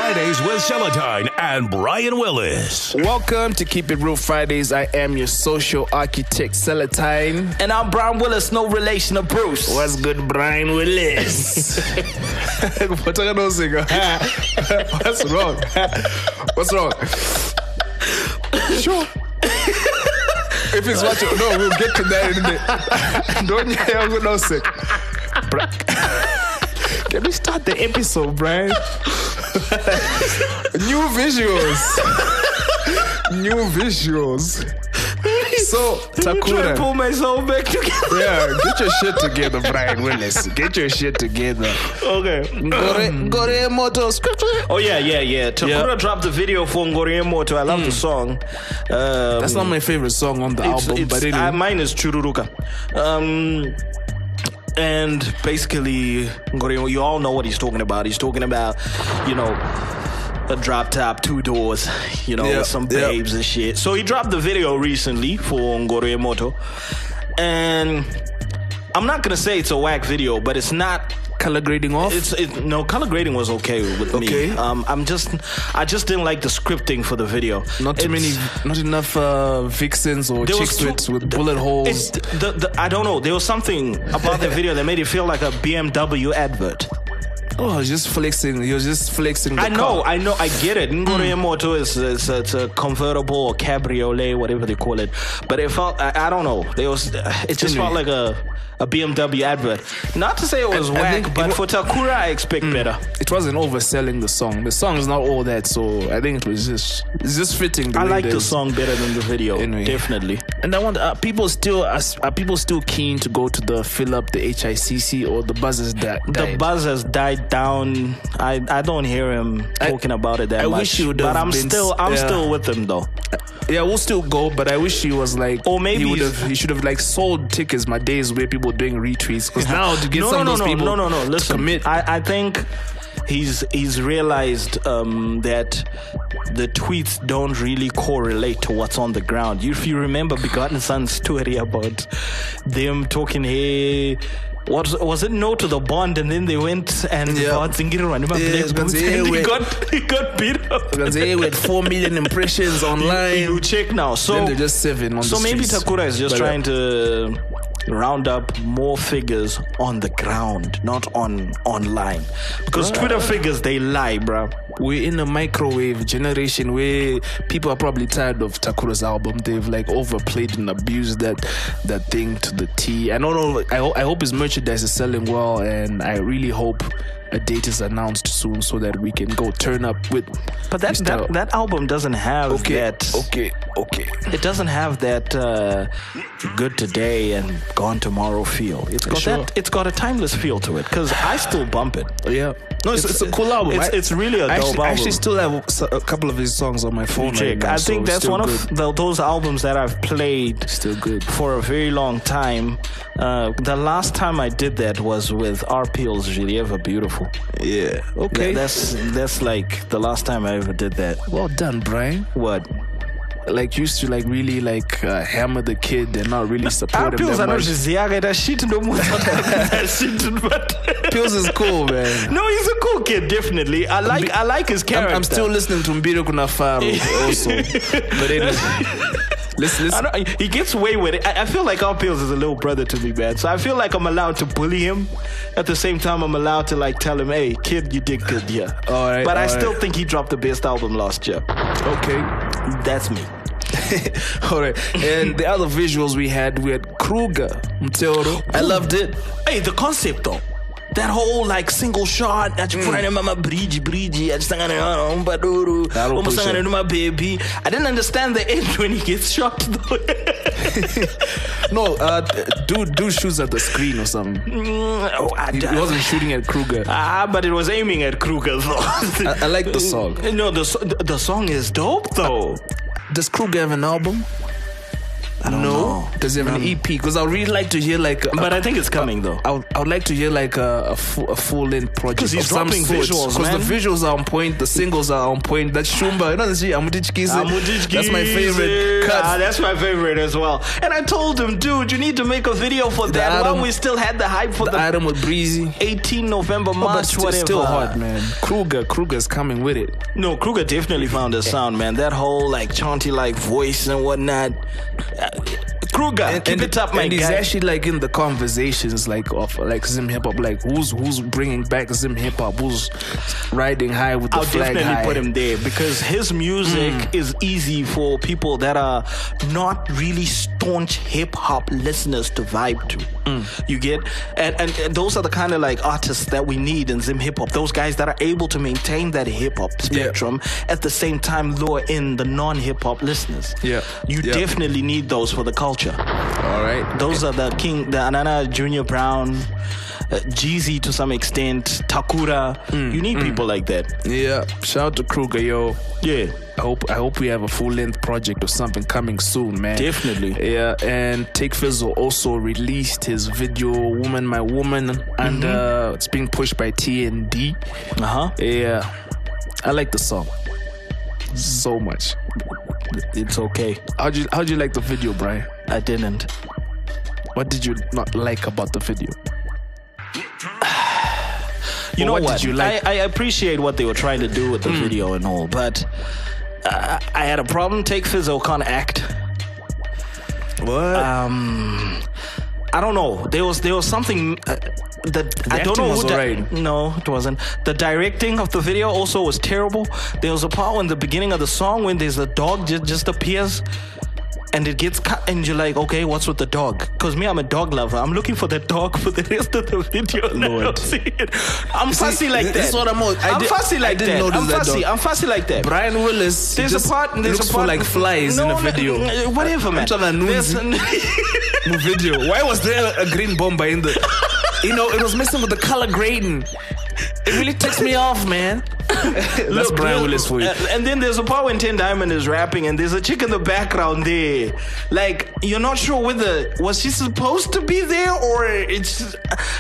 Fridays with Celatine and Brian Willis. Welcome to Keep It Real Fridays. I am your social architect, Celatine. And I'm Brian Willis, no relation to Bruce. What's good, Brian Willis? What's wrong? What's wrong? Sure. If it's what you... No, we'll get to that in a minute. Don't you know, sick. Can we start the episode, Brian? New visuals. So, Takura. I'm trying to pull myself back together. Yeah, get your shit together, Brian Willis. Get your shit together. Okay. Ngoremoto. Oh, yeah. Takura dropped the video for Ngoremoto. I love the song. That's not my favorite song on the album, but anyway. Mine is Chururuka. And basically, Ngoremo, you all know what he's talking about. He's talking about, a drop top, 2 doors, with some babes and shit. So he dropped the video recently for Ngoremoto. And I'm not going to say it's a whack video, but it's not... Color grading off? No, color grading was okay with me. I just didn't like the scripting for the video. Not enough vixens or chicks with bullet holes. I don't know. There was something about the video that made it feel like a BMW advert. Oh, he was just flexing the I know, car. I get it. Ngoremoto it's a convertible or cabriolet, whatever they call it. But it felt, I don't know. It just felt like a BMW advert. Not to say it was whack, but for Takura, I expect better. It wasn't overselling the song. The song is not all that, so I think it's just fitting. I like the song better than the video, anyway. Definitely. And I want people still keen to go to the fill up the HICC, or the buzz has died? The buzz has died down. I don't hear him talking about it that much. Wish he would have I'm still with him though. Yeah, we'll still go, but I wish he was like, or maybe he should have like sold tickets my days where people doing retweets, because now to get some of those people Listen, to commit. I think he's realized that the tweets don't really correlate to what's on the ground. If you remember Begotten Son's story about them talking, hey, was it no to the bond, and then they went and he got beat up. With 4 million impressions online. You check now. So then they're just 7 on the streets. So maybe Takura is just trying to round up more figures on the ground, not online. Because Twitter figures, they lie, bruh. We're in a microwave generation where people are probably tired of Takura's album. They've like overplayed and abused that thing to the T. I don't know. I hope his merchandise is selling well, and I really hope a date is announced soon so that we can go turn up with. But that album doesn't have that. Okay. It doesn't have that good today and gone tomorrow feel. It's got a timeless feel to it, because I still bump it. Yeah. No, it's a cool album. It's really a dope album. I actually still have a couple of his songs on my phone right now. I think that's one of those albums that I've played still good for a very long time. The last time I did that was with RPL's Giliever Beautiful. Yeah. Okay. That's like the last time I ever did that. Well done, Brian. What? Like, used to like really like hammer the kid and not really support him that much. Pills is cool, man. No, he's a cool kid, definitely. I like his character. I'm still listening to Mbiro Kunafaro also. But anyway. Listen. He gets away with it. I feel like Pills is a little brother to me, man. So I feel like I'm allowed to bully him. At the same time, I'm allowed to like tell him, hey, kid, you did good, yeah. All right. But I still think he dropped the best album last year. Okay. That's me. All right. And the other visuals we had Kruger, Mteoro. I loved it. Hey, the concept though. That whole like single shot at bridge my baby. I didn't understand the end when he gets shot though. No, dude shoots at the screen or something. He wasn't shooting at Kruger. But it was aiming at Kruger though. I like the song. No, the song is dope though. Does Kruger have an album? I don't know. Does he have an EP? Because I would really like to hear like. But I think it's coming though. I would like to hear like a full length project. Because he's dropping visuals, man. Because the visuals are on point, the singles are on point. That Shumba, you know, that's my favorite Yeah, that's my favorite as well. And I told him, dude, you need to make a video for that while we still had the hype for the item with Breezy. 18 November, March, but whatever. Still hot, man. Kruger's coming with it. No, Kruger definitely found a sound, man. That whole like chanty like voice and whatnot. Kruger, keep it up, my and guy. he's actually like in the conversations like of like Zim hip hop, like who's bringing back Zim hip hop, who's riding high with the I'll flag definitely high. put him there because his music is easy for people that are not really staunch hip hop listeners to vibe to. You get, and those are the kind of like artists that we need in Zim hip hop. Those guys that are able to maintain that hip hop spectrum at the same time lure in the non hip hop listeners. Yeah, you definitely need those for the culture. All right, those are the Anana, Junior Brown, Jeezy to some extent, Takura. You need people like that. Yeah, shout out to Kruger, yo. Yeah. I hope we have a full-length project or something coming soon, man. Definitely. Yeah, and Take Fizzle also released his video "Woman My Woman" and it's being pushed by TND. Yeah, I like the song so much. It's okay. How'd you like the video, Brian? I didn't. What did you not like about the video? You know what? Did you like? I appreciate what they were trying to do with the video and all, but I had a problem. Take Fizzle can't act. What? I don't know. There was something that I don't know who. No, it wasn't. The directing of the video also was terrible. There was a part in the beginning of the song when there's a dog just appears. And it gets cut, and you're like, okay, what's with the dog? Because me, I'm a dog lover. I'm looking for the dog for the rest of the video. And I don't see it. I'm fussy like that. This is what I'm fussy like that. I'm fussy like that. Brian Willis. There's a part for like flies in the video. Whatever, man. Video. Why was there a green bomber in the? It was messing with the color grading. It really takes me off, man. That's Brian Willis for you. And then there's a part when 10 Diamond is rapping and there's a chick in the background there. Like, you're not sure whether was she supposed to be there or it's...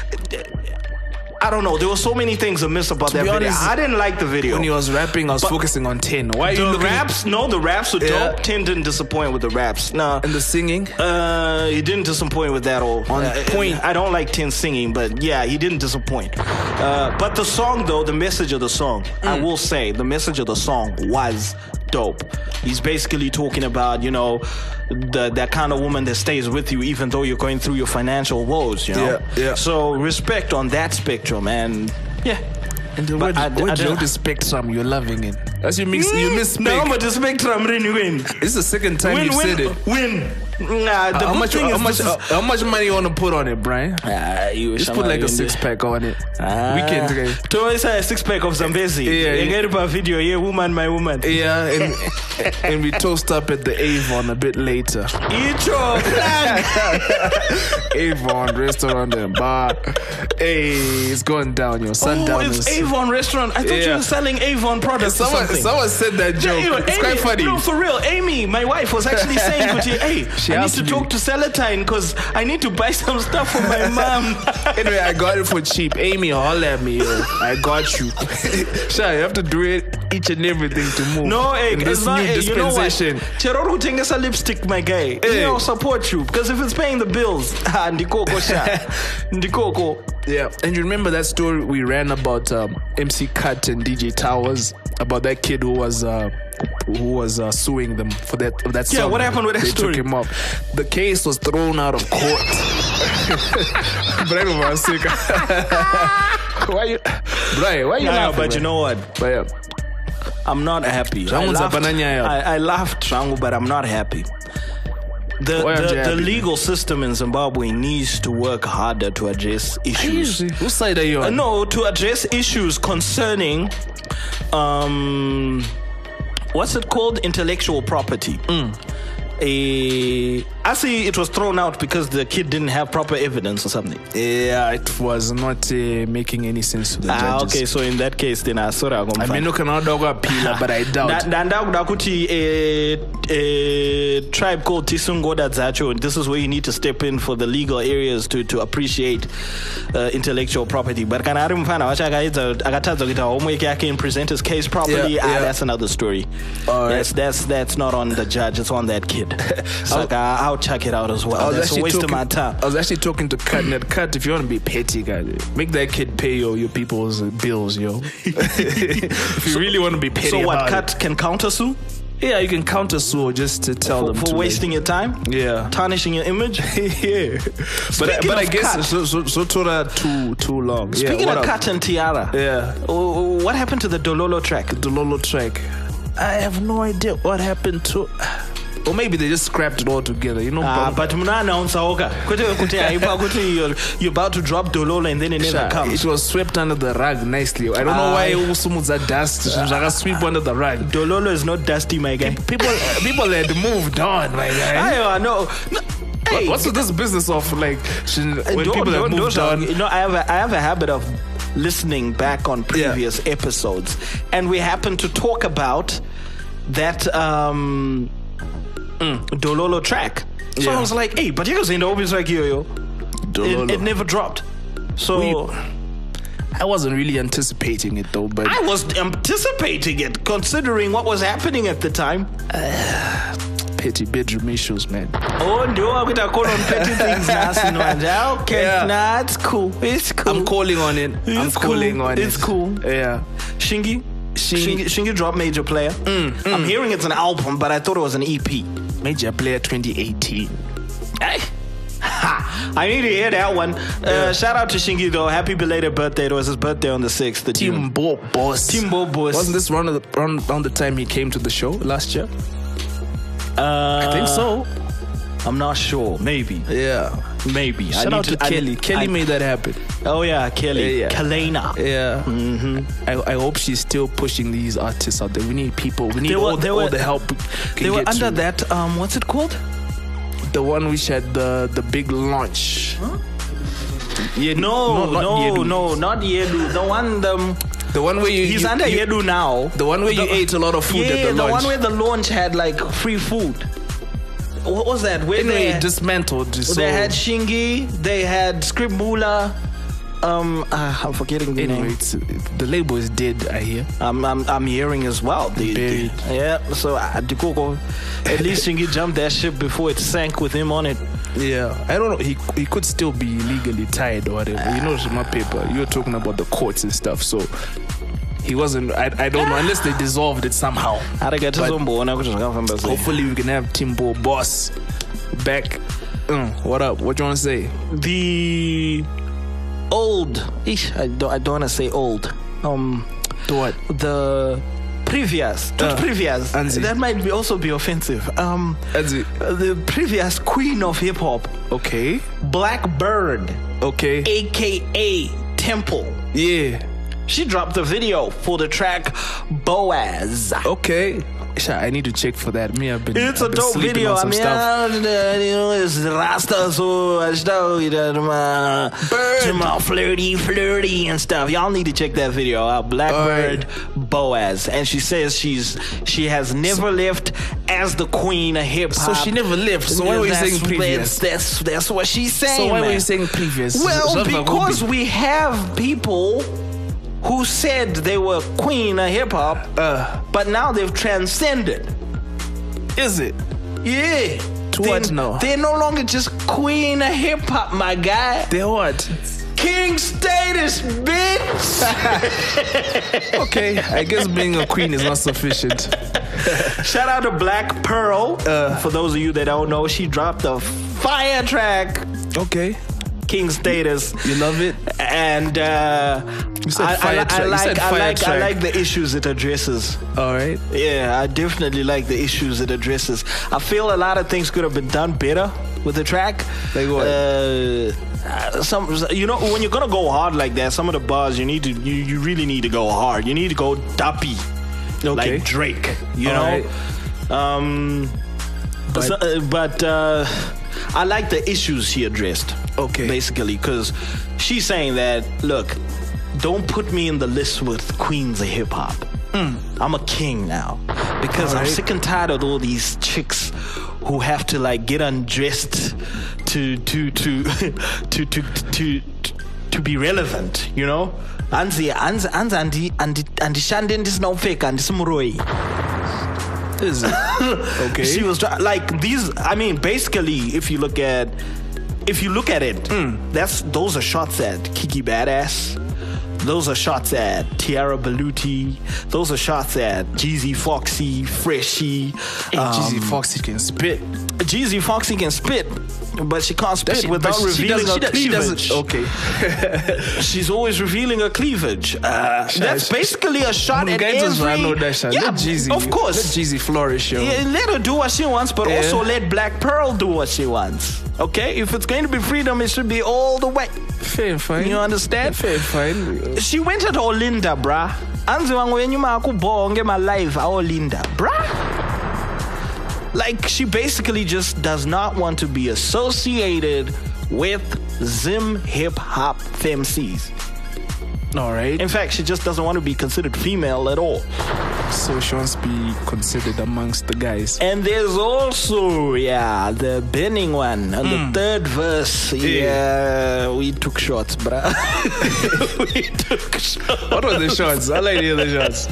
I don't know. There were so many things amiss about that video. I didn't like the video. When he was rapping, I was focusing on 10. Why are you looking? The raps were dope. 10 didn't disappoint with the raps. Nah. And the singing? He didn't disappoint with that all. On point. I don't like 10 singing, but yeah, he didn't disappoint. But the song, though, the message of the song, I will say, the message of the song was dope. He's basically talking about, that kind of woman that stays with you even though you're going through your financial woes, Yeah. So respect on that spectrum, and yeah. And the word the spectrum, you're loving it. As you miss no, but the spectrum really win. It's the second time you said it. Win. Nah, the how much money you want to put on it, Brian? Just put like a 6-pack on it. Weekend today. So it's a 6-pack of Zambezi. Yeah. You get a video, yeah, woman, my woman. Yeah, and we toast up at the Avon a bit later. Eat your plan. Avon restaurant and bar. Hey, it's going down, yo. Sundown. It's Avon restaurant. I thought you were selling Avon products. Someone said that joke. It's quite funny. No, for real. Amy, my wife, was actually saying, hey, I need to talk to Celatine because I need to buy some stuff for my mom. Anyway, I got it for cheap. Amy, holler at me, yo. I got you. Sure, you have to do it each and everything to move. No, in this new dispensation. Cheroru Tengesa lipstick, my guy. I'll support you because if it's paying the bills, ndikoko sha. Ndikoko. Yeah, and you remember that story we ran about MC Cut and DJ Towers, about that kid who was suing them for that song. Yeah, what happened with that story? They took him off. The case was thrown out of court. Brian was sick. Why you laughing? But you know what? But yeah. I'm not happy. I laughed, Trangu, but I'm not happy. The legal system in Zimbabwe needs to work harder to address issues. Whose side are you on? No, to address issues concerning what's it called? Intellectual property. I see it was thrown out because the kid didn't have proper evidence or something. Yeah, it was not making any sense to the judges. Okay, so in that case, then I saw that. I mean, look at Pila, but I doubt. A tribe called Tisungoda Zacho, and this is where you need to step in for the legal areas to appreciate intellectual property. But can I remember homework I can present his case properly? That's another story. That's not on the judge, it's on that kid. So I'll check it out as well. That's a waste of my time. I was actually talking to Cut, and Cut, if you want to be petty, guys, make that kid pay your people's bills, yo. If you really want to be petty. So what, Cut can counter sue? Yeah, you can counter sue just to tell them for wasting your time. Yeah, tarnishing your image. Yeah, but I guess so too long. Speaking of Cut and Tiara, what happened to the Dololo track? I have no idea what happened to. Or maybe they just scrapped it all together, you know. But you're about to drop Dololo and then it never comes. It was swept under the rug nicely. I don't know why Usumuza dust sweep under the rug. Dololo is not dusty, my guy. People had moved on, my guy. I know. Hey, what's this business of like when people have moved on? You know, I have a habit of listening back on previous episodes, and we happened to talk about that Dololo track. So I was like, hey, but you guys ain't always like yo. It never dropped. So I wasn't really anticipating it though, but I was anticipating it considering what was happening at the time. Petty bedroom issues, man. Oh no, I'm gonna call on petty things now. Okay, nah, it's cool. I'm calling on it. It's cool. Yeah. Shingi dropped Major Player. I'm hearing it's an album, but I thought it was an EP. Major Player 2018. Hey. I need to hear that one. Shout out to Shingi though. Happy belated birthday. It was his birthday on the 6th. Timbo Boss. Wasn't this around the time he came to the show last year? I think so. I'm not sure. Maybe. Yeah. Maybe. Shout out to Kelly. Kelly made that happen. Oh yeah, Kelly. Yeah. Kalena. Yeah. Mm-hmm. I hope she's still pushing these artists out there. We need people. We need all the help. They were under that. What's it called? The one which had the big launch. Huh? Yeah. No, not Yedu. The one where he's under Yedu now. The one where you ate a lot of food at the launch. The one where the launch had like free food. What was that? Where they dismantled. They had Shingi. They had Scribula. I'm forgetting the name. The label is dead. I hear. I'm hearing as well. Buried. Yeah. So at least Shingi jumped that ship before it sank with him on it. Yeah, I don't know. He could still be legally tied or whatever. You know, it's my paper. You're talking about the courts and stuff. So he wasn't. I don't know unless they dissolved it somehow. Hopefully we can have Timbo Boss back. What up? What you want to say? The old. I don't want to say old. What? The previous. Anzi. That might also be offensive. The previous queen of hip hop. Okay. Blackbird. Okay. AKA Temple. Yeah. She dropped a video for the track Boaz. Okay. I need to check for that. It's a dope video. I mean, it's Rasta, so flirty and stuff. Y'all need to check that video out. Blackbird Boaz. And she says she has never left as the queen of hip hop. So she never left. So why were you saying previous? That's what she's saying. So why were you saying previous? Well, because we have people who said they were queen of hip-hop, but now they've transcended. Is it? Yeah. To what now? They're no longer just queen of hip-hop, my guy. They're what? King status, bitch! Okay, I guess being a queen is not sufficient. Shout out to Black Pearl. For those of you that don't know, she dropped a fire track. Okay. King status. You love it? And I like the issues it addresses. All right. Yeah, I definitely like the issues it addresses. I feel a lot of things could have been done better with the track. Like what? When you're gonna go hard like that, some of the bars you really need to go hard. You need to go duppy, like Drake. You know. Right. But I like the issues she addressed. Okay. Basically, because she's saying that, look, don't put me in the list with queens of hip hop. I'm a king now because I'm sick and tired of all these chicks who have to like get undressed to be relevant, you know. Anzi andishande ndisinawupfeka ndisimuroi. Is it? Okay. She was like these. I mean, basically, if you look at it, those are shots at Kiki Badass. Those are shots at Tiara Baluti. Those are shots at Jeezy Foxy, Freshie. Jeezy Foxy can spit. Jeezy Foxy can spit, but she can't spit without revealing her cleavage. Okay. She's always revealing her cleavage. That's basically a shot at every... I know that shot. Yeah, let Jeezy, of course. Let Jeezy flourish, yo. Yeah, let her do what she wants, but also let Black Pearl do what she wants. Okay? If it's going to be freedom, it should be all the way. Fair and fine. You understand? Fair and fine. She went at Olinda, bruh. Anzi wangu yenyuma akubonge my life Olinda, bruh. Like, she basically just does not want to be associated with Zim hip hop femcs. All right. In fact, she just doesn't want to be considered female at all. So she wants to be considered amongst the guys. And there's also, the Benning one on the third verse. Yeah, we took shots, bruh. We took shots. What were the shots? I like the other shots.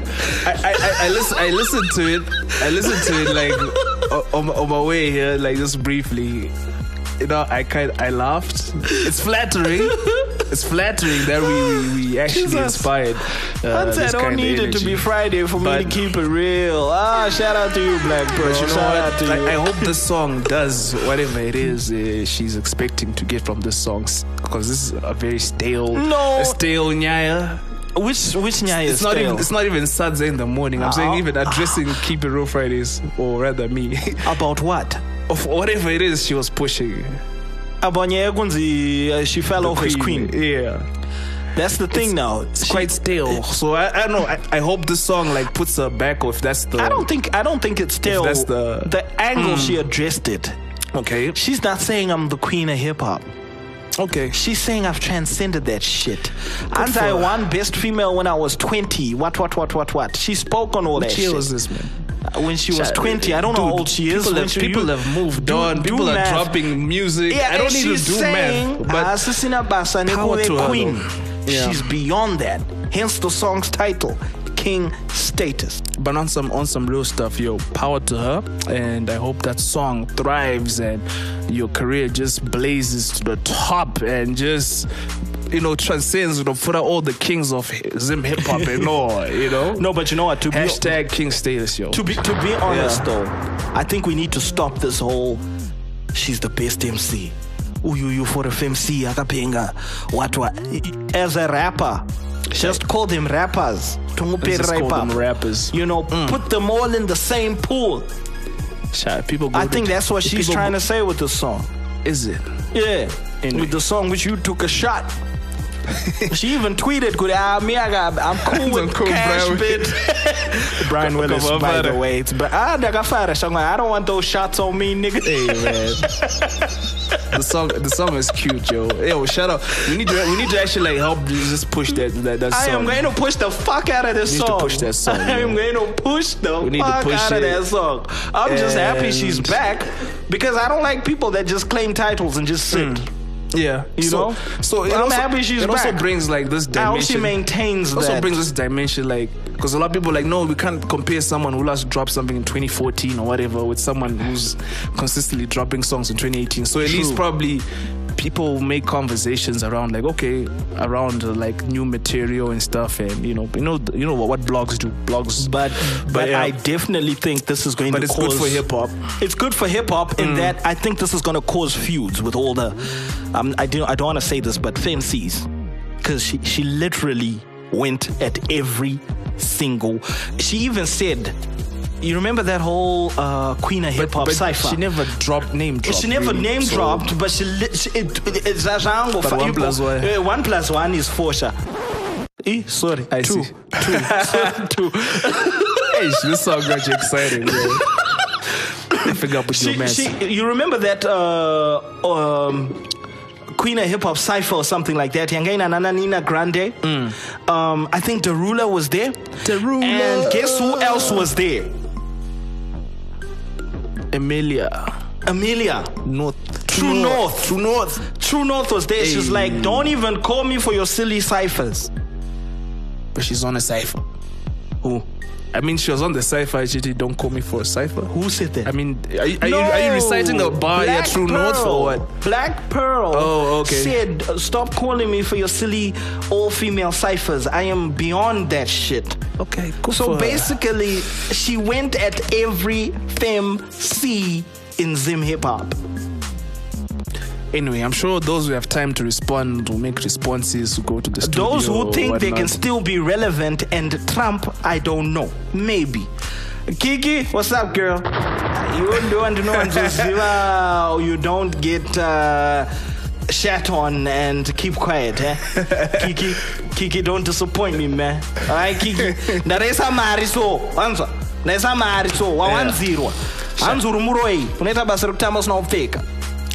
I listened to it. I listened to it like on my way here, like just briefly. You know, I laughed. It's flattering. It's flattering that we actually inspired. I don't need it to be Friday for me to keep it real. Shout out to you, Black Pearl. But you know shout what? out to Like, you. I hope this song does whatever it is she's expecting to get from this song, because this is a very stale nyaya. Which Nyaya is stale? It's not even Saturday in the morning. I'm saying even addressing Keep It Real Fridays, or rather me. About what? Of whatever it is she was pushing. About Nyegunzi, she fell off his queen. Yeah. That's the thing now. It's quite stale. So I don't know. I hope this song like puts her back, or if that's the... I don't think it's stale. That's the angle she addressed it. Okay. She's not saying I'm the queen of hip hop. Okay. She's saying I've transcended that shit. And I won best female when I was 20. What? She spoke on all that shit. Which year was this, man? When she was 20. I don't know how old she is. People have moved on. People are dropping music. Yeah, I don't need to do math. But power to queen. Yeah. She's beyond that. Hence the song's title, King Status. But on some real stuff, yo, power to her. And I hope that song thrives and your career just blazes to the top and just... transcends, for all the kings of Zim hip hop and all, No, but you know what? Hashtag King Status, yo. To be honest, though, I think we need to stop this whole, she's the best MC. You for the MC, akapenga. What? As a rapper, just call them rappers. Just call them rappers. Put them all in the same pool. I think that's what she's trying to say with the song. Is it? Yeah. With the song which you took a shot. She even tweeted, I'm cool with Cash Bit. Brian Willis, by the way. I don't want those shots on me, nigga. Hey, man. The song is cute, yo. Yo, shout out. We need to actually like help just push that song. I am going to push the fuck out of this song. To push that song. I am going to push the fuck out of that song. I'm just happy she's back, because I don't like people that just claim titles and just sit. Yeah, so I'm happy she's back. It also brings like this dimension. I hope she maintains that. It also brings this dimension, like, because a lot of people are like, no, we can't compare someone who last dropped something in 2014 or whatever with someone who's consistently dropping songs in 2018. So at least probably people make conversations around like, okay, around like new material and stuff, and what blogs do, but I definitely think this is going to cause... But it's good for hip hop. It's good for hip hop in that I think this is going to cause feuds with all the I don't want to say this, but femcs, because she literally went at every single... She even said, you remember that whole Queen of Hip Hop cipher? She never name dropped. She never name dropped, but it's 1 + 1. 1 + 1 is 4. Sorry, I 2. see. 2. Hey, this song got you excited, bro. figure out with your mess. You remember that Queen of Hip Hop Cypher or something like that? Yangaina Nina Grande. I think Derulo was there. Derulo. And guess who else was there? Amelia. North. True North was there. Hey. She's like, don't even call me for your silly ciphers. But she's on a cipher. Who? I mean, she was on the cipher. She did, don't call me for a cipher. Who said that? I mean, are you reciting a bar at True North or what? Black Pearl. Oh, okay. Said, stop calling me for your silly all-female ciphers. I am beyond that shit. Okay, cool. So basically, she went at every femc in Zim Hip Hop. Anyway, I'm sure those who have time to respond will make responses, who go to the studio. Those who think they can still be relevant and Trump, I don't know. Maybe. Kiki, what's up, girl? You don't know, you don't get shat on and keep quiet, eh? Kiki, don't disappoint me, man. All right, Kiki. Naresa mariso, answer. Naresa mariso, 1-0. Anzuru muroi, uneta basir kutamba sna upfeka.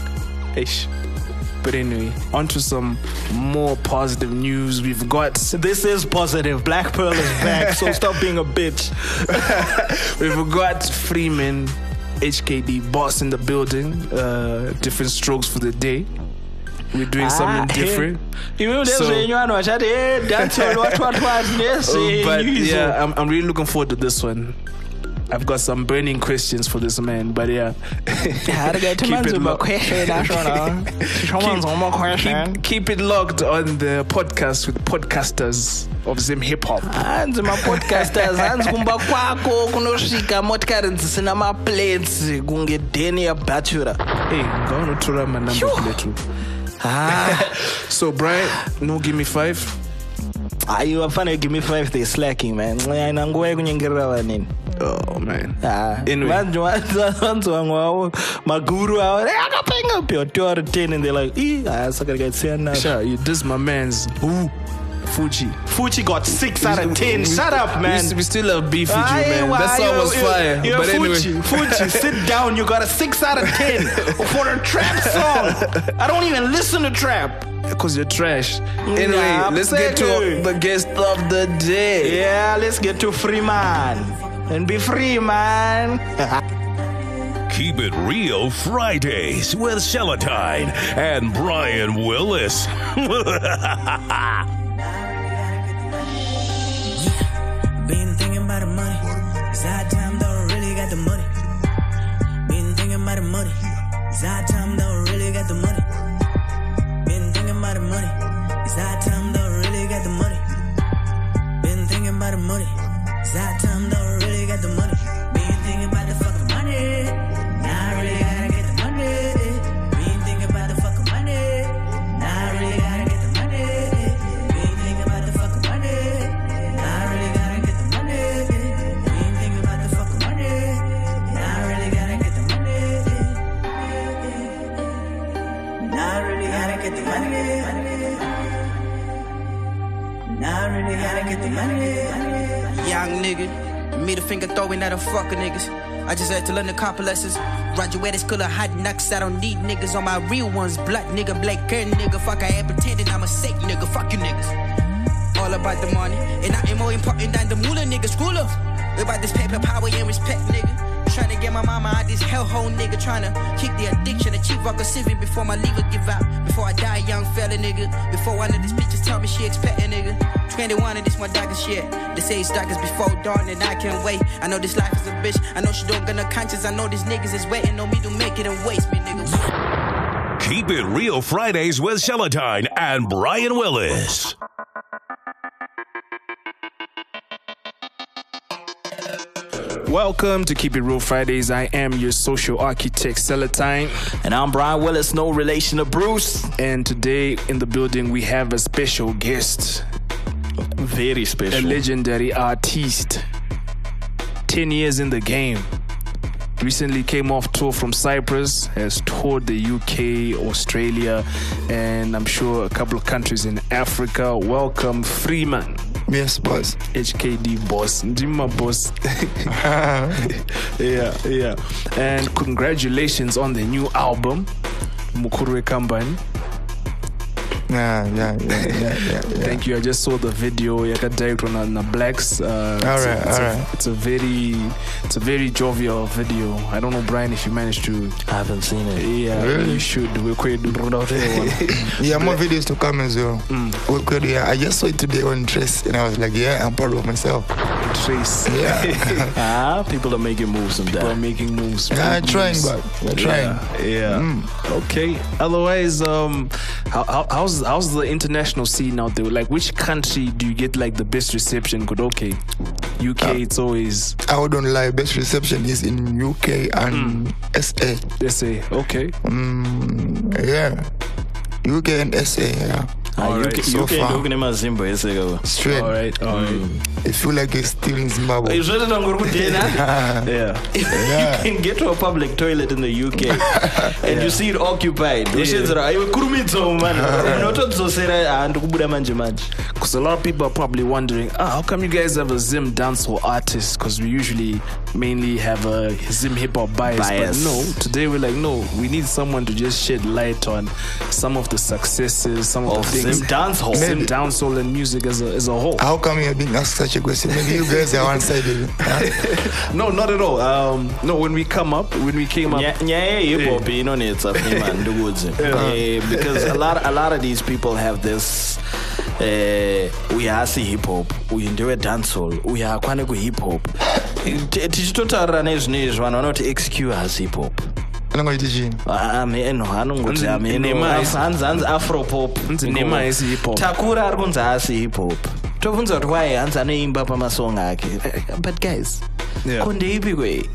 But anyway, on to some more positive news. We've got... This is positive. Black Pearl is back, so stop being a bitch. We've got Freeman, HKD, boss in the building. Different strokes for the day. We're doing something different. But yeah, I'm really looking forward to this one. I've got some burning questions for this man, but yeah. Keep it locked on the podcast with podcasters of Zim Hip Hop. Hands my podcasters, hands kumba kwako kunoshika motikari nzisina maplates kunge deni ya bachelor. Hey, go to tura my number plate. So Brian, no give me 5. You are funny, give me 5, they slacking, man. Oh man. Anyway. Maguru out 10 and they're like, sure, you this my man's Fuji got 6 out of 10. Shut up, man. We still have beef with you, man. That song was fire. But anyway, Fuji, sit down. You got a 6 out of 10 for a trap song. I don't even listen to trap. Because you're trash. Anyway, let's get to the guest of the day. Yeah, let's get to Freeman. And be free, man. Keep It Real Fridays with Celatine and Brian Willis. Been thinking about the money. Side time don't really got the money. Been thinking about the money. Side time don't really got the money. Been thinking about the money. Side time don't really got the money. Been thinking about the money. Side time don't really got the money. Been thinking about the fucking money. Now I really gotta get the money. Been thinking about the fucking money. Now I really gotta get the money. Been thinking about the fucking money. Now I really gotta get the money. Been thinking about the fucking money. Now I really gotta get the money. Now I really gotta get the money. Now I really gotta get the money. Young nigga, middle finger throwing at a fucker niggas. I just had to learn the complexes. Graduated school of hot knocks. I don't need niggas on my real ones. Black nigga, black curtain nigga. Fuck, I ain't pretending I'm a sick nigga. Fuck you niggas. All about the money. And nothing more important than the moolah nigga. School up. We about this paper, power, and respect nigga. Trying to get my mama out this hellhole nigga. Trying to kick the addiction, achieve Rocker Civic before my legal give out. Before I die, young fella nigga. Before one of these bitches tell me she expecting nigga. 21 and this my darkest shit. They say it's darkest before dawn and I can't wait. I know this life is a bitch. I know she don't got no conscience. I know these niggas is waiting on me to make it and waste me, nigga. Keep It Real Fridays with Celatine and Brian Willis. Welcome to Keep It Real Fridays. I am your social architect, Celatine. And I'm Brian Willis, no relation to Bruce. And today in the building we have a special guest. Very special. A legendary artiste. 10 years in the game. Recently came off tour from Cyprus, has toured the UK, Australia, and I'm sure a couple of countries in Africa. Welcome, Freeman. Yes, boss. HKD boss. Ndima boss. Yeah. And congratulations on the new album, Mukuru Kambani. Yeah. Thank you. I just saw the video. You got direct on the Blacks. All right. It's a very jovial video. I don't know, Brian, if you managed to. I haven't seen it. Yeah, really? You should. We're quite Yeah, more videos to come as well. I just saw it today on Trace, and I was like, yeah, I'm proud of myself. Trace. Yeah. People are making moves and People are making moves. Yeah, trying, but we're trying. Yeah. Okay. Otherwise, how's the international scene out there? Like, which country do you get like the best reception? Good. Okay. UK. It's always. I wouldn't lie. Best reception is in UK and SA. SA. Okay. Yeah. UK and SA. Yeah. Alright, so far. Straight. Alright. I feel like it's still in Zimbabwe. Yeah. You can get to a public toilet in the UK and you see it occupied. Because a lot of people are probably wondering, how come you guys have a Zim dancehall artist? Because we usually mainly have a Zim hip hop bias. But no, today we're like, no, we need someone to just shed light on some of the successes, some of the things. Zim dancehall and music as a whole. How come you're being asked such a question? Maybe you guys are one-sided. No, not at all. No, when we came up. Because a lot of these people have this. We are hip hop. We do a dancehall. We are quite hip hop. Tichitotaura nezvinezvi vanhu vanoti XQ has hip hop. Hanzi afropop Takura ari kunzi haasi hip hop. Tobvunza kuti why hanzi anoimba pamasong ake. But guys, kondeipi kwei?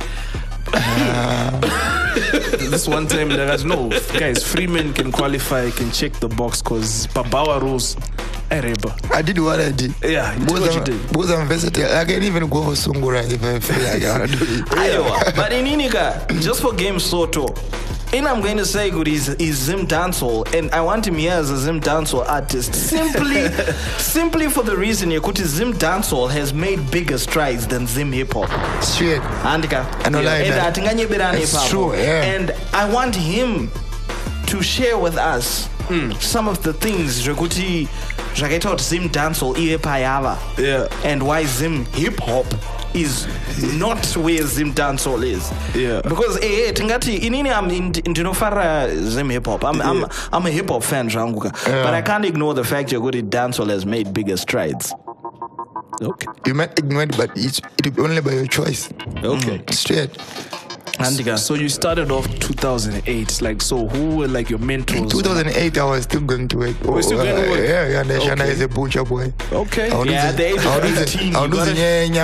This one time no, guys, free men can qualify, can check the box because Babawa rules. I did what I did. Yeah, you did what you did. Because I'm versatile. I can even go for Sungura if I feel like I want to do it. But in Inika, just for Game Soto, and I'm going to say good is Zim dancehall, and I want him here as a Zim dancehall artist simply for the reason Yakuti Zim dancehall has made bigger strides than Zim hip hop. Straight. Andika. It's true. Yeah. And I want him to share with us some of the things Yakuti Jagaita Zim dancehall payava. Yeah. And why Zim hip hop is not where Zim dancehall is. Yeah. Because tingati inini I'm ndinofara Zim hip hop. I'm a hip hop fan, Janguka. But I can't ignore the fact Yoguri dancehall has made bigger strides. Okay. You might ignore it, but it will be only by your choice. Okay. Straight. So you started off 2008. Like, so who were like your mentors? In 2008, I was still going to work. We're still going to work? Yeah. Shana is a butcher boy. Okay. At the age of 18. I was losing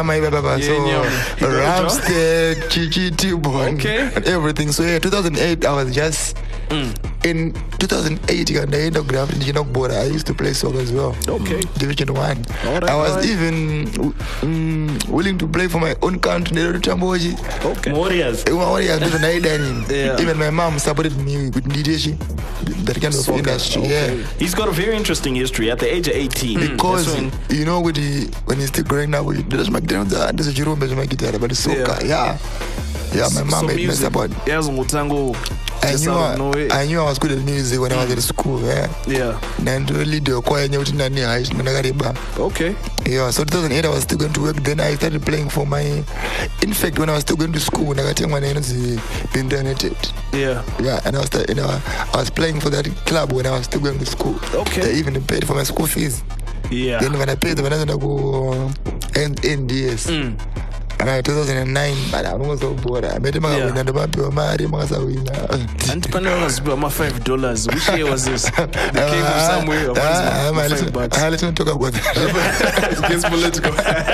Ramstead, Chichi boy. Okay. And everything. So yeah, 2008, I was just... In 2008, I used to play soccer as well. Okay. Division 1. I was even willing to play for my own country. Okay. Warriors. Even my mom supported me with that kind of soccer industry. Okay. Yeah. He's got a very interesting history at the age of 18. Because when he's still growing up, there's McDonald's, there's a Jerome, there's my guitar, but it's soccer. Yeah, my mom made me support. I knew I was good at music when I was at school. Yeah. Okay. Yeah. So 2008 I was still going to work. Then I started playing for my. In fact, when I was still going to school, I got my name internet. Yeah. Yeah, and I was playing for that club when I was still going to school. Okay. They even paid for my school fees. Yeah. Then when I paid, when I go NDS. And I 2009, but I was so bored. I made him a win and about to marry him as a winner. And $5. Which year was this? They came from somewhere. I listen to talk about that. It gets political.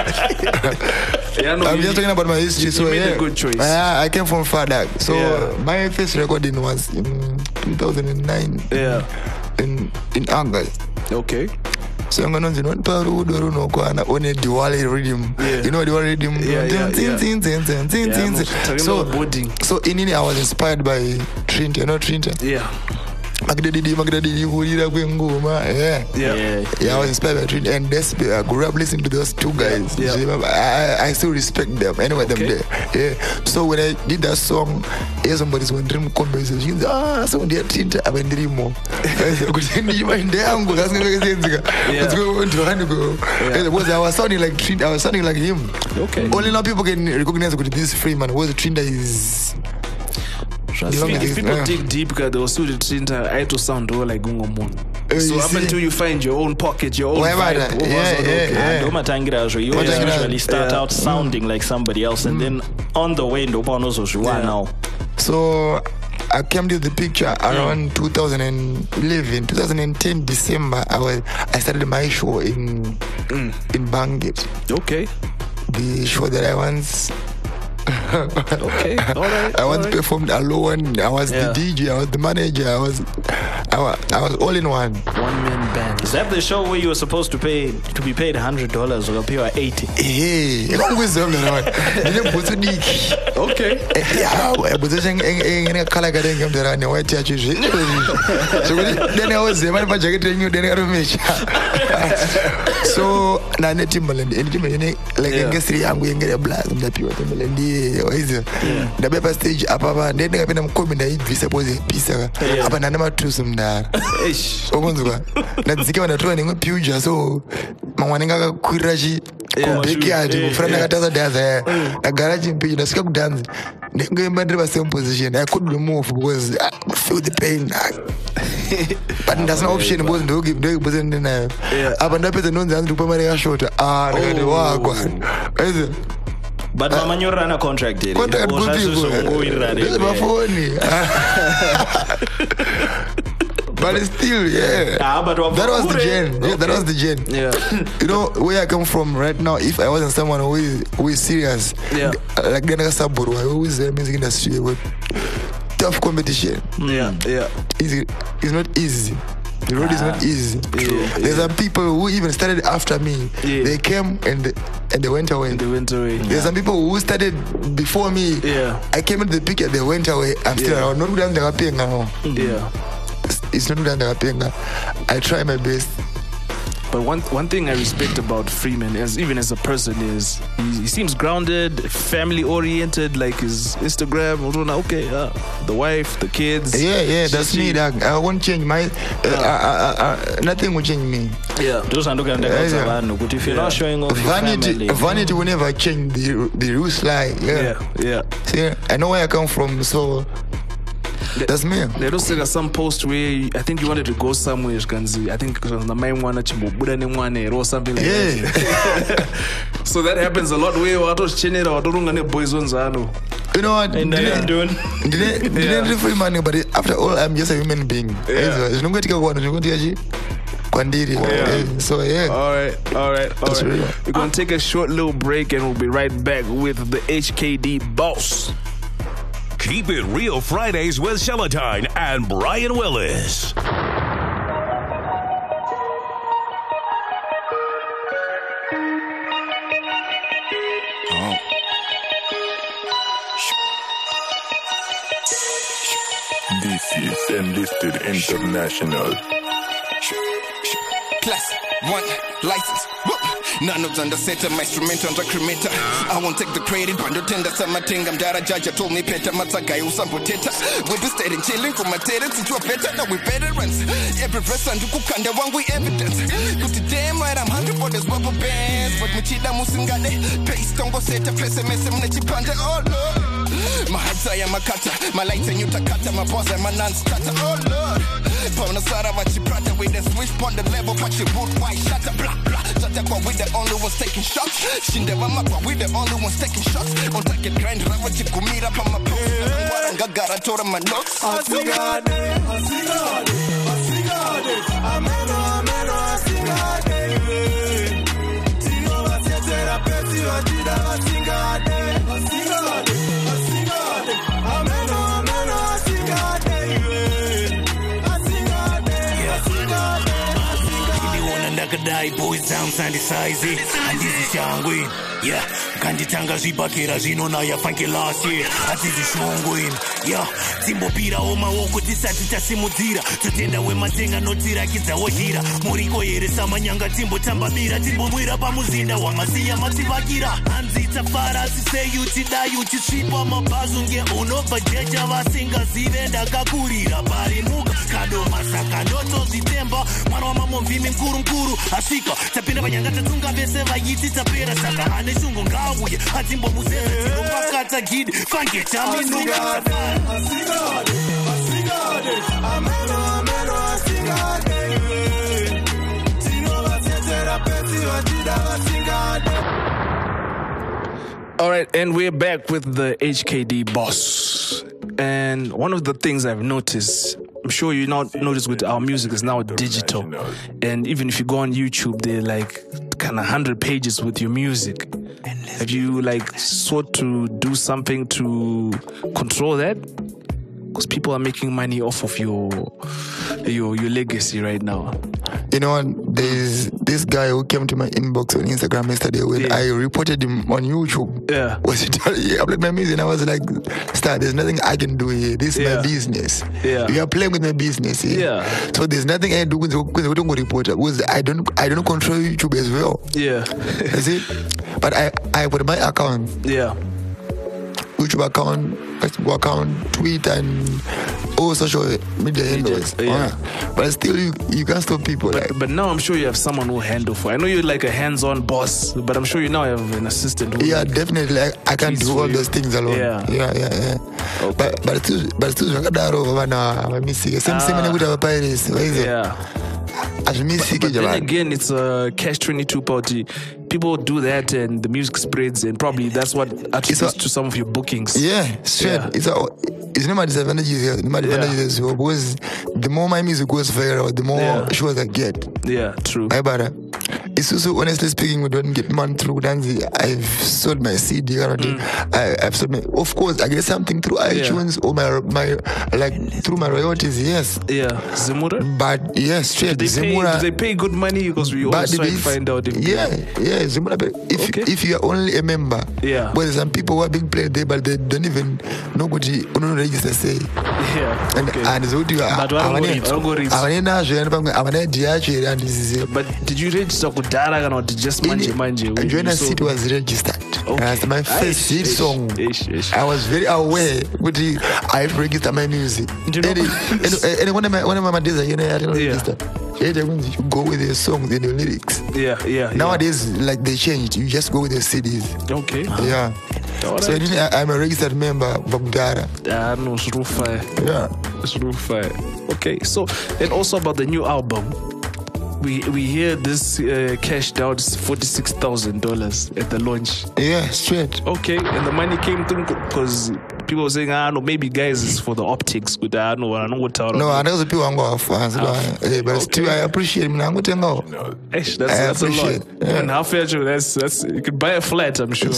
I'm just talking about my history. So you made a good choice. I came from Fadak. So my first recording was in 2009. Yeah. In August. Okay. So I'm going to on a Diwali rhythm. You know Diwali rhythm? So in India I was inspired by Trinta. You know Trinta? Yeah. Magdadidi, Hurira, Gwenguma. Yeah, I was inspired by Trinity, and that's I grew up listening to those two guys. I still respect them. Anyway, them there. Yeah. So when I did that song, somebody's wondering conversations. So they are Trinity, I went dream more. I was sounding like Trinity. I was sounding like him. Okay. Only now people can recognize that this Freeman was Trinity is. If people dig deep, because they will still Trinity, I had to sound all like Gungomon. So up until you find your own pocket, your own vibe. You usually start out sounding like somebody else, and then on the way, now. So I came to the picture around 2011, 2010 December. I started my show in Bangkok. Okay. The show that I once. Okay, all right. I once performed alone. I was the DJ. I was the manager. I was all in one. One-man band. Is that the show where you were supposed to be paid $100 or pay $80? Hey, you know who's on Okay. Yeah, but then white church. So then I was there. So now Timbaland, like I guess I'm going to get a blast on that people. The paper stage up, then I been coming to eat visa pose pizza. Up and I'm not true some there. That's the one that running a puja. So, Mawaninga Kuraji, Bigard, Franagata, a garage in Pidge, the scope dance. They going back to the same position. I couldn't move because I feel the pain. But there's no option. It wasn't to give the person in there. Up and up at the non to Pamaria short. But Mama, you ran a contract. Contract good But still, but that was the gen. Yeah, that was the gen. Yeah. You know where I come from right now. If I wasn't someone who is serious, like the Saburu, I always say music industry with tough competition. It's not easy. The road is not easy. There's some people who even started after me. They came and they went away. There's some people who started before me. I came into the picture, they went away. I'm still around. Not good now. It's not good. I try my best. But one thing I respect about Freeman, even as a person, is he seems grounded, family oriented. Like his Instagram, the wife, the kids. Yeah, that's me. Dog. I won't change my. Nothing will change me. Those are if you're not showing off vanity will never change the rules. Like See, I know where I come from, so. That's me. There was some post where I think you wanted to go somewhere, Ganzi. I think the main one or something like that. So that happens a lot. Where I was changing our boys on Zano. You know what? Didn't free money, but after all, I'm just a human being. So all right. We're gonna take a short little break and we'll be right back with the HKD boss. Keep It Real Fridays with Celatine and Brian Willis. This is Enlisted International. Class 1 license. None of them the set my instrument under cremator. I won't take the credit, but no tender summer thing. I'm Dara Judge told me Peter Matsagai who's some potato. We'll be staying chilling for my tenants into a better. Now we veterans. Every verse and cook and the one we evidence. Put it damn right, I'm hungry for this rubber bands. But Michida Musingale, paste on go set a place and mess him Nachipanda. Oh Lord. My head's I am a cutter. My lights and you takata. My boss and my non-scatter. Oh Lord. Pona Sara Vachiprata with the switch on the level, but you would white shatter. Blah blah. Jatakwa with the only ones taking shots. Shindeva Mapa with the only ones taking shots. On take it grind, Ravachi Kumira from my post. Warangagara Tora my notes. Asigade. Ameno, asigade. Tio Vasetera Peti Vajida Asigade. Ameno, asigade. dai boys down sandy size andizi shangwe yeah kanditanga zvibakera zvinonaya fanke last year atizi shongwe yeah timbopira omaoko tisati tasimudzira totenda wematenga notirakidzawo jira muriko here samanyanga timbotambamira timbomwira pamuzinda wamasiya mativakira hanzi tafara sisei uchidai uchisvipa mabhazu ngeunobva jecha vasingazive ndakakurira pari muga kadomasaka ndotozvitemba mwana wamamomvimi mkuru asvika tapinda panyanga tatsunga vese vaiti tapera saka hane shungu ngauye atimbomuzera tinopakata gidi fange chaminuga All right, and we're back with the HKD boss. And one of the things I've noticed, I'm sure you now notice with our music is now digital. And even if you go on YouTube, they're like kind of 100 pages with your music. Have you like sought to do something to control that? Because people are making money off of your legacy right now. You know what? There's this guy who came to my inbox on Instagram yesterday when I reported him on YouTube. Yeah. Was he uploaded my music and I was like, Star, there's nothing I can do here. This is my business. Yeah. You are playing with my business here. Yeah. So there's nothing I do with the reporter because I don't control YouTube as well. Yeah. That's it. But I put my account. Yeah. YouTube account, Facebook account, Twitter, and all social media handles. Yeah. But still, you can't stop people. But now I'm sure you have someone who handle for. I know you're like a hands-on boss, but I'm sure you now have an assistant. Who Definitely. I can't do all those things alone. Yeah. Okay. But still, yeah. But then again, it's a catch-22 party. People do that and the music spreads, and probably that's what attributes to some of your bookings. Yeah, straight. Yeah. It's no more disadvantages here. No more advantages here. Because the more my music goes viral, the more shows I get. Yeah, true. It's also, honestly speaking, we don't get money through Danzi. I've sold my CD already. I've sold my, of course, I get something through iTunes or my like through my royalties. Yes. Yeah. Zemura. But yes, straight. Do they pay good money? Because we always try to find out. Zemura. If you are only a member, well, there's some people who are being played there, but they don't even know what you register say. Yeah. And so do you. But did you register Kudara or just Manje? Joanna City was registered. That's my first hit song. I was very aware with I have to register my music. And one of my days, I didn't register. You go with the songs and the lyrics. Yeah. Nowadays, like they changed. You just go with the CDs. Okay. Yeah. Right. So I'm a registered member of Kudara. No, it's real fire. Yeah. It's real fire. Okay. So, and also about the new album. We hear this cashed out $46,000 at the launch. Yeah, straight. Okay, and the money came through because people were saying, no, maybe guys it's for the optics. But I know what. No, I know the people I'm going fans, but still I appreciate it. I'm going to go. That's a lot. Yeah. And half fair, that's you could buy a flat, I'm sure.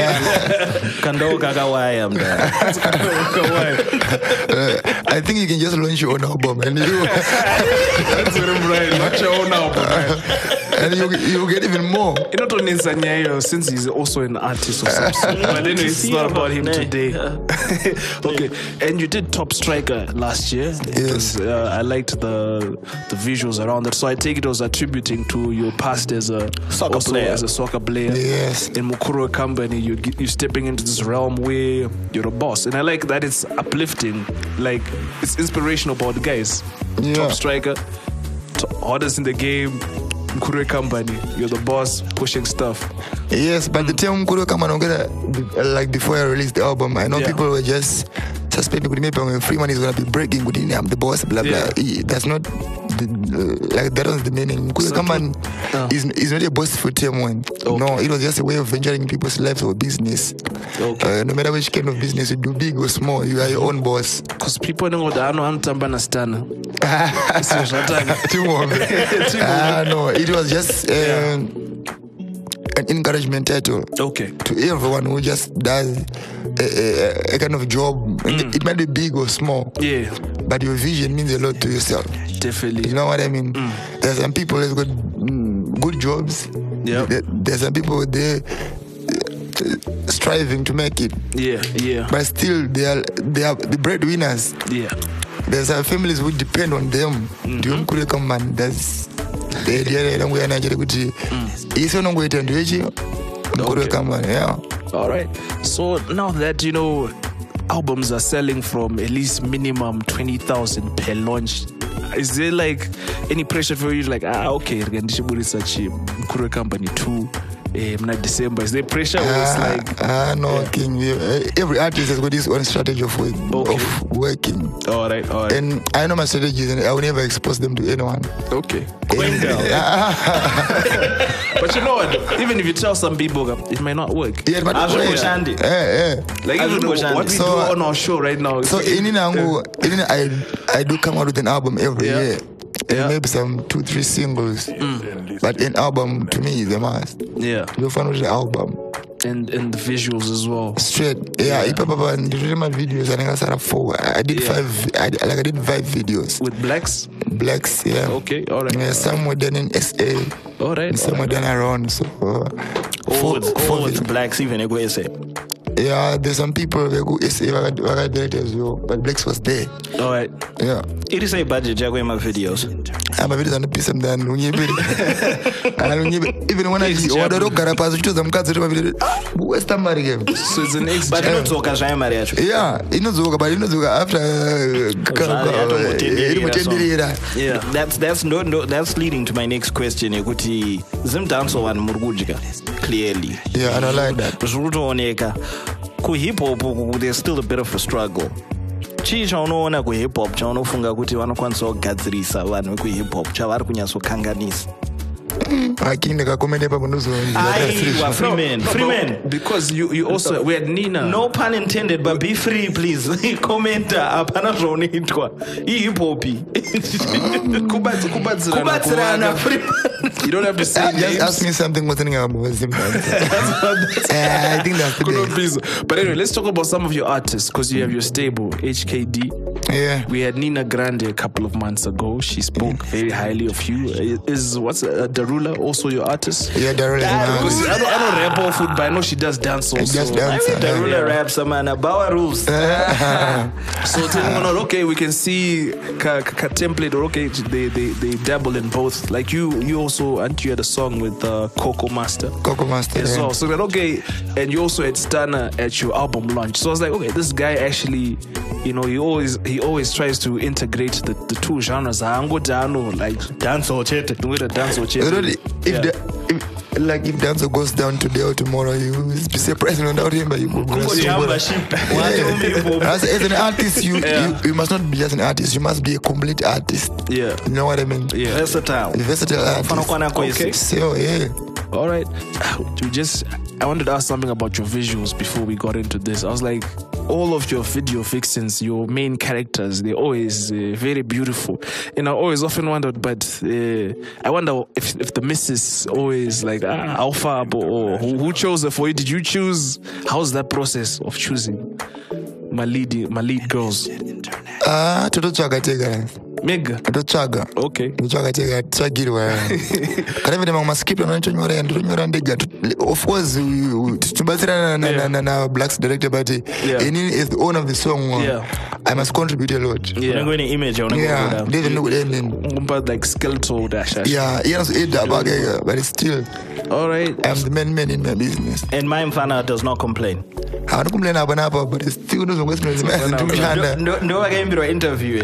I think you can just launch your own album and you. That's what I'm right. Launch your own album, and you get even more. Not only Zanyayo, since he's also an artist of some sort. But anyway, it's not about him today. Okay, and you did Top Striker last year. Yes. I liked the visuals around that. So I take it was attributing to your past as a soccer player. Yes. In Mukuru company, you're stepping into this realm where you're a boss, and I like that it's uplifting. Like it's inspirational about the guys. Yeah. Top Striker, hardest in the game. Mkure company, you're the boss pushing stuff. Yes, but the term Mkure company, like before I released the album, I know people were just suspecting with me when Freeman is gonna be breaking with him, I'm the boss, blah blah. That's not that was the meaning. Mkure company is not a boastful term one. No, it was just a way of venturing people's lives or business. Okay. No matter which kind of business you do, big or small, you are your own boss. Because people know that I know I'm Tambanastana. No, it was just an encouragement title. Okay. To everyone who just does a kind of job. It might be big or small. Yeah. But your vision means a lot to yourself. Definitely. You know what I mean? There's some people who good jobs. Yeah. There's some people there striving to make it. Yeah. But still, they are the breadwinners. Yeah. There's some families who depend on them. Do you come man? That's the idea. Don't go in Nigeria. It's not going to do it. Yeah. All right. So now that albums are selling from at least minimum 20,000 per launch, is there like any pressure for you? Like, okay, we're going to such a company too. December. Is there pressure? Or it's like no, King. Every artist has got his own strategy of working. All right. And I know my strategies, and I will never expose them to anyone. Okay. But you know what? Even if you tell some people, it might not work. Yeah, but Like even what we do on our show right now. So I do come out with an album every year. And maybe some 2-3 singles. But an album to me is a must. Yeah. You'll find with the album. And the visuals as well. Straight. Yeah. You remember my videos, I think I started 4. I did 5. I did 5 videos. With blacks? Blacks, yeah. Okay, all right. Yeah, some were done in SA. All right. And some were done around. So, all with blacks, even in SA. Yeah, there's some people who go SA directors, but blacks was there. All right. Yeah. It is a budget, Jaguar, my videos. I'm a video on the piece of them. Even when I see order of Carapaz, you choose them cats. So it's an ex. But not so casual, Maria. Yeah, you know, but you know, after yeah, that's leading to my next question. Zim dance one Murgujika, clearly. Yeah, I don't like that. Ku hip hop, there's still a bit of a struggle. Chii chaunoona kuhip hop chaunofunga kuti vanokwanisa kugadzirisa vanhu vekuhip hop chavari kunyatsokanganisa. Freeman. Because you also we had Nina. No pun intended, but be free, please. Commenta apana zvonoitwa. Hip hop. Kubatsirana. You don't have to say just ask me something what's in your I think that's the But anyway, let's talk about some of your artists, because you have your stable, HKD. Yeah. We had Nina Grande a couple of months ago. She spoke very highly of you. Is Darula also your artist? Yeah, Darula. I don't rap all food, but I know she does dance also. Darula raps, man. Bauer rules. So okay, we can see template, or okay, they dabble in both. Like you also, and you had a song with Coco Master. As well. So that okay, and you also had Stana at your album launch. So I was like, okay, this guy actually, he always tries to integrate the two genres. Like dance or chat. If Danzo goes down today or tomorrow, you will be surprised without him, but you go as an artist, you must not be just an artist, you must be a complete artist. Yeah. You know what I mean? Yeah. Versatile artist. Okay. So, yeah. All right. I wanted to ask something about your visuals before we got into this. I was like, all of your video fixings, your main characters, they're always very beautiful. And I always often wondered, but I wonder if the missus always like, Alpha, or who chose it for you? Did you choose? How's that process of choosing my lead girls? Mega. Okay. Of course, Black's director, but he is the owner of the song. I must contribute a lot. Yeah. Image. Like skeletal dash. Yeah, he has that, but it's still. All right. I'm the main man in my business. And my Mfana does not complain. I don't complain about, but it's still no I can't be interview.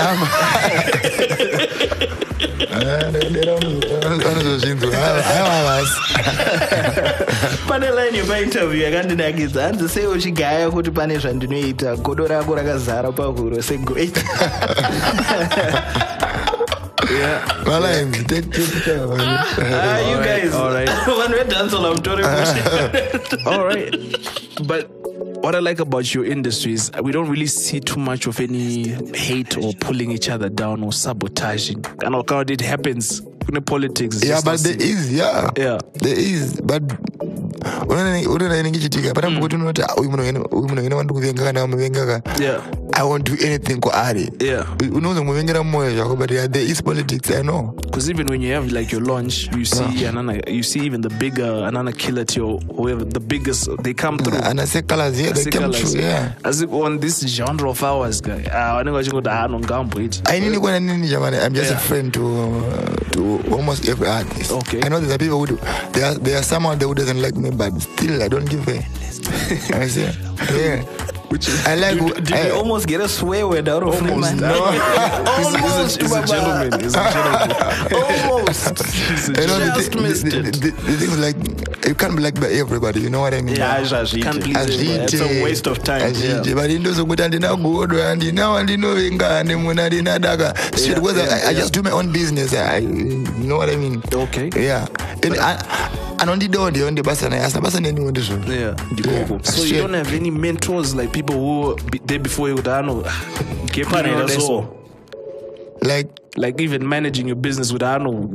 Pane line yepainterview yakandinakidza hanzi sei uchigaya kuti pane zvandinoita godo rako rakazara pahuro segoita. Yeah. You guys. All right. When we're dancing, I'm talking all right. But what I like about your industry is we don't really see too much of any hate or pulling each other down or sabotaging. And how it happens in the politics. Yeah, but there is, Yeah. There is, but I won't do anything for Ari. Yeah. You know the moving but there is politics, I know. Because even when you have like your launch, you see you see even the bigger Anana Killer or whoever the biggest they come through. And I say colors, yeah, they come through, yeah. As if on this genre of ours, guy. I'm just a friend to almost every artist. Okay. I know there's people who do. There are some out there who doesn't like me, but still I don't give a. I say, yeah. I like. Did you almost get a swear word out of him? Almost. No. He's a gentleman. He's a gentleman. Almost. The thing is like you can't be liked by everybody. You know what I mean? Yeah, it's a waste of time. But you know so good and now shit was I just do my own business. You know what I mean? Okay. Yeah. And on the door, on the bus, and I asked the bus, and anyone does. Yeah. So you don't have any mentors like people who there before you? I know. Like even managing your business with I know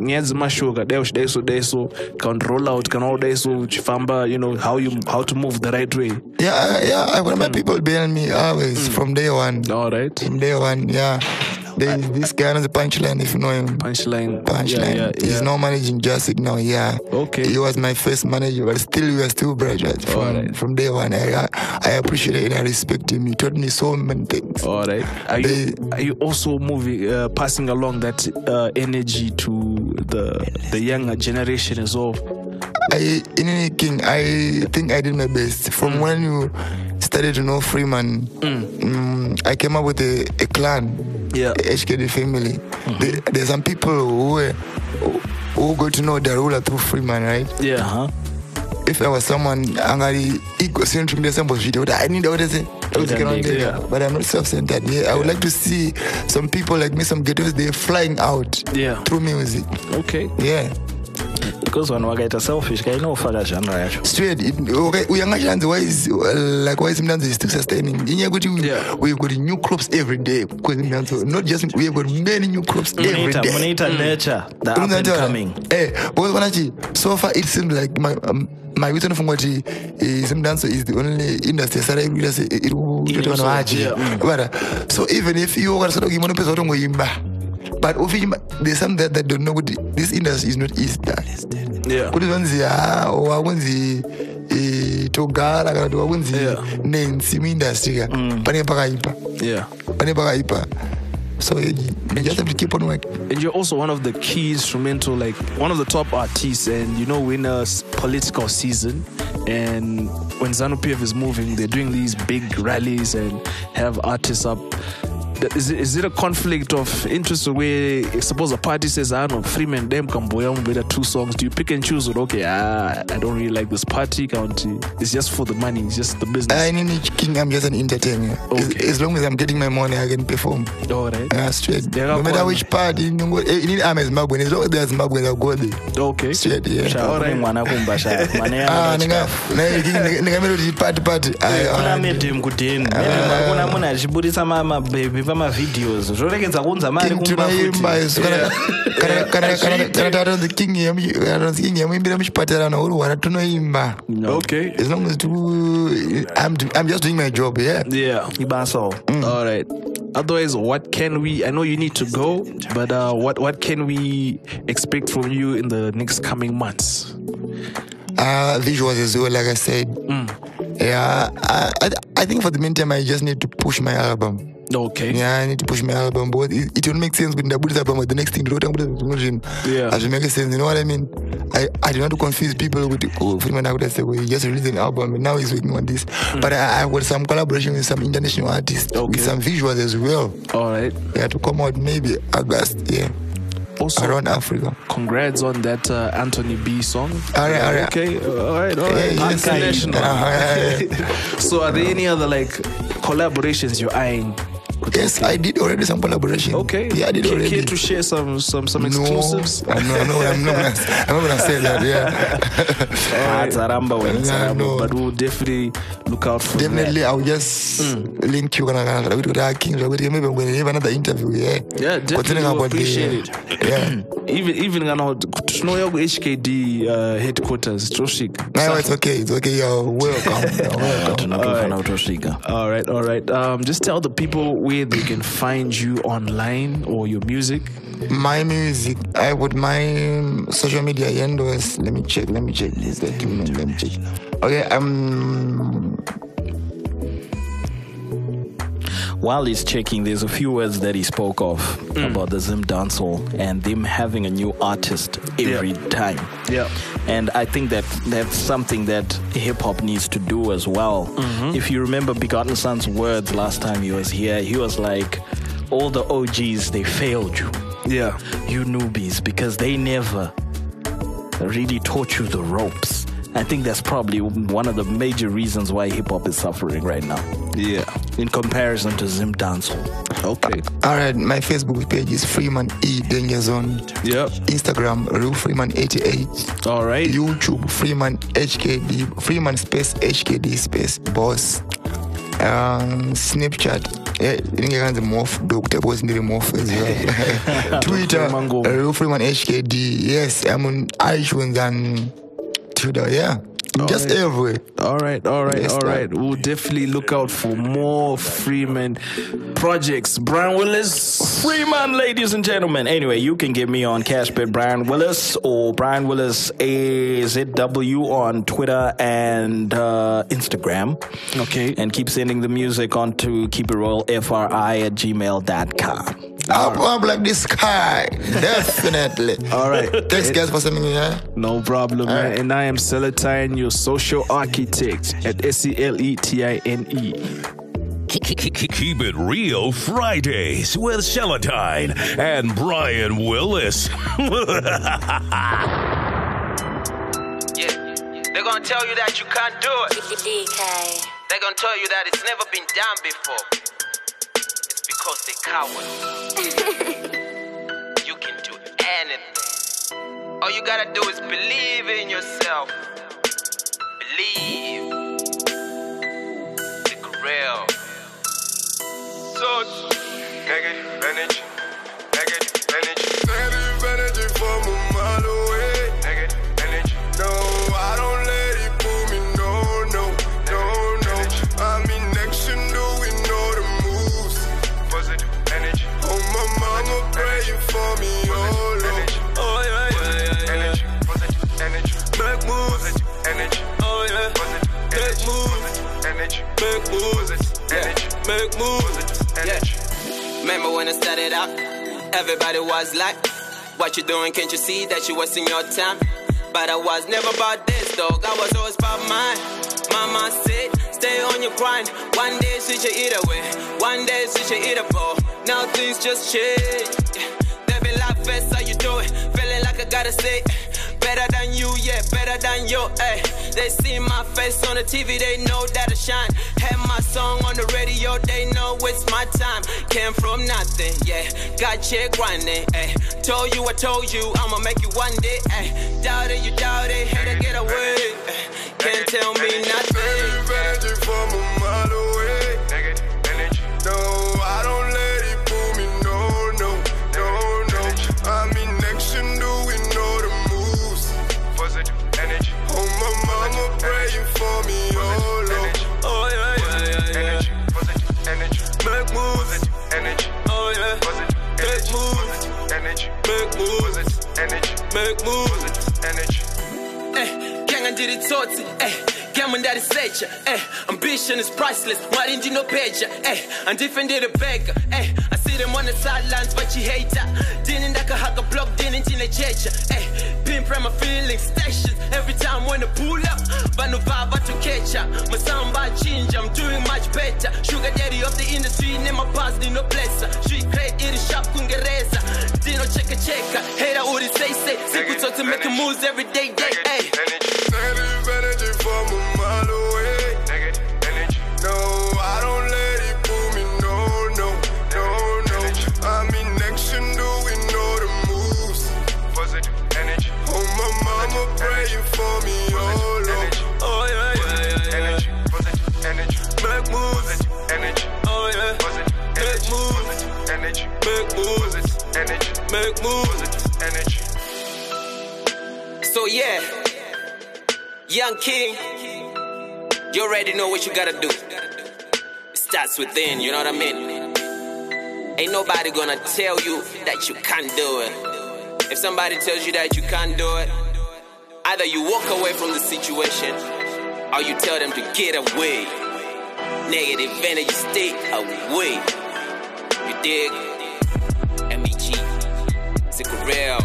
can roll out can all day so you know how to move the right way. Yeah. One of my people behind me always from day one. All right. From day one, yeah. This guy on the Punchline, if you know him. Punchline. Yeah. He's now managing Jurassic now, yeah. Okay. He was my first manager, but still we are still brothers from day one. I appreciate it and I respect him. He taught me so many things. All right. Are you also passing along that energy to the younger generation as well? I think I did my best. From when you started to know Freeman, I came up with a clan, HKD family. There's some people who got to know the ruler through Freeman, right? Yeah. If I was someone angry, egocentric, I need all this. But I'm not self-centered. Yeah, I would like to see some people like me, some ghettos, they're flying out through music. Okay. Yeah. Because when we get selfish, I know for that genre. Straight. Okay, we are why is still sustaining. We got new crops every day. Not just we have got many new crops every day. Monitor nature, the up and coming. So far it seems like my reason for what some dancer is the only industry so even if you are sort of but there's some that don't know what this industry is not easy. Yeah. So you just have to keep on working. And you're also one of the key instrumental, like one of the top artists. And you know, we're in a political season, and when ZANU-PF is moving, they're doing these big rallies and have artists up. Is it a conflict of interest where suppose a party says, I don't know, Freeman, them Kamboya, better 2 songs? Do you pick and choose? Or okay, I don't really like this party county. It's just for the money. It's just the business. I'm just an entertainer. Okay. As long as I'm getting my money, I can perform. All right. Straight. No matter which party, you need Ames Magwen. As long as there's Magwen, I'll go there. Okay. Straight, yeah. All right. Videos. Okay. As long as I'm just doing my job, yeah. All right. Otherwise, what can we? I know you need to go, but what can we expect from you in the next coming months? Visuals as well, like I said. Yeah, I think for the meantime, I just need to push my album. Okay. Yeah, I need to push my album, but it will make sense with the Buddhist album. The next thing, yeah, it will make sense. You know what I mean? I do not confuse people with Freeman. I would say, well, he just released an album and now he's working on this. But I got some collaboration with some international artists, with some visuals as well. All right. Yeah, to come out maybe August. Yeah. Also, around Africa. Congrats on that Anthony B song. All right. Okay, all right. International. So, are there any other collaborations you're eyeing? Yes, I did already some collaboration. Okay. Yeah, I did already. Care to share some exclusives? No, I'm not gonna say that. Yeah. But we'll definitely look out for definitely, that. I'll just link you. Maybe I'm going to have another interview. Yeah. Yeah, definitely. We'll appreciate it. Yeah. even gonna know your HKD headquarters. Troshik. No, it's okay. You're welcome. All right. Just tell the people where they can find you online or your music. My music, my social media handles. Let me check this document. Let me check. Okay, While he's checking, there's a few words that he spoke of about the Zim dancehall and them having a new artist every time. Yeah. And I think that's something that hip-hop needs to do as well. Mm-hmm. If you remember Begotten Son's words last time he was here, he was like, all the OGs, they failed you. Yeah. You newbies, because they never really taught you the ropes. I think that's probably one of the major reasons why hip-hop is suffering right now. Yeah. In comparison to Zim dancehall. Okay. All right, my Facebook page is Freeman E Danger Zone. Yep. Instagram, Real Freeman 88. All right. YouTube, Freeman HKD, Freeman space HKD space boss. Snapchat. Twitter, Real Freeman HKD. Yes, I'm on iTunes and Twitter, yeah. Just everywhere. All right. We'll definitely look out for more Freeman projects. Brian Willis. Freeman, ladies and gentlemen. Anyway, you can get me on Cashbit Brian Willis or Brian Willis AZW on Twitter and Instagram. Okay. And keep sending the music on to keepitroyalfri@gmail.com. Up like the sky. Definitely. All right. Thanks, guys, for sending me here. No problem, man. And I am Celatine, your social architect at SELETINE. Keep It Real Fridays with Celatine and Brian Willis. Yeah, they're gonna tell you that you can't do it. They're gonna tell you that it's never been done before. Because they cowards. You can do anything. All you gotta do is believe in yourself. Believe. It's real. So negative energy. Negative energy from a mile away. Negative energy. No, I don't let it pull me. No. I'm in action doing all the moves. Positive energy. Oh, my mama praying for me. Oh yeah. Energy. Positive energy. Make moves. Energy. Oh yeah. Positive make moves. Energy. Make moves. Energy. Make moves. Energy. Remember when I started out, everybody was like, what you doing, can't you see that you wasting your time? But I was never about this, dog, I was always about mine. Mama said, stay on your grind. One day switch your either way, one day switch your either ball. Now things just change. They be like, fast, how you do it? Feeling like I gotta say, better than you, yeah, better than you, eh. They see my face on the TV, they know that I shine. Had my song on the radio, they know it's my time. Came from nothing, yeah, got check grinding, eh. Told you, I told you, I'ma make you one day, eh. Doubt it, you doubt it, had to get away, eh. Can't tell me nothing. Negative energy from a mile away. Negative energy. No, I don't let it pull me, no. I'm in action doing all the moves. Positive energy. Oh, my mama praying for me, oh yeah. Energy. Positive energy. Make moves. Energy. Oh yeah. Positive make moves. Energy. Make moves. Energy. Make moves. Energy. Gang did it totally, Gammon that is nature, ambition is priceless. Why didn't you know page, I'm different than a beggar, I see them on the sidelines, but you hate her. Didn't like a hug a block, didn't in a church, pimp my feelings, stations every time when I pull up. But no baba to catch up. My sound by change, I'm doing much better. Sugar daddy of the industry, name my past, no blesser. Street crate, it is sharp, kungereza. Dino check a checker, hater, all this say, secret to make moves every day, Negative energy from a mile away. Negative energy. No, I don't let it pull me. No. I'm in action doing all the moves. Positive energy. Oh, my mama praying for me. Oh yeah. Energy. Positive energy. Make moves. Energy. Oh yeah. Positive energy. Make moves. Energy. Make moves. energy. Make moves. Positive energy. So yeah, Young King, you already know what you gotta do. It starts within, you know what I mean? Ain't nobody gonna tell you that you can't do it. If somebody tells you that you can't do it, either you walk away from the situation or you tell them to get away. Negative energy, stay away. You dig? M.E.G. Sicarel.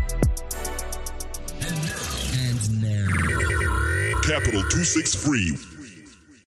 And now. Capital 263.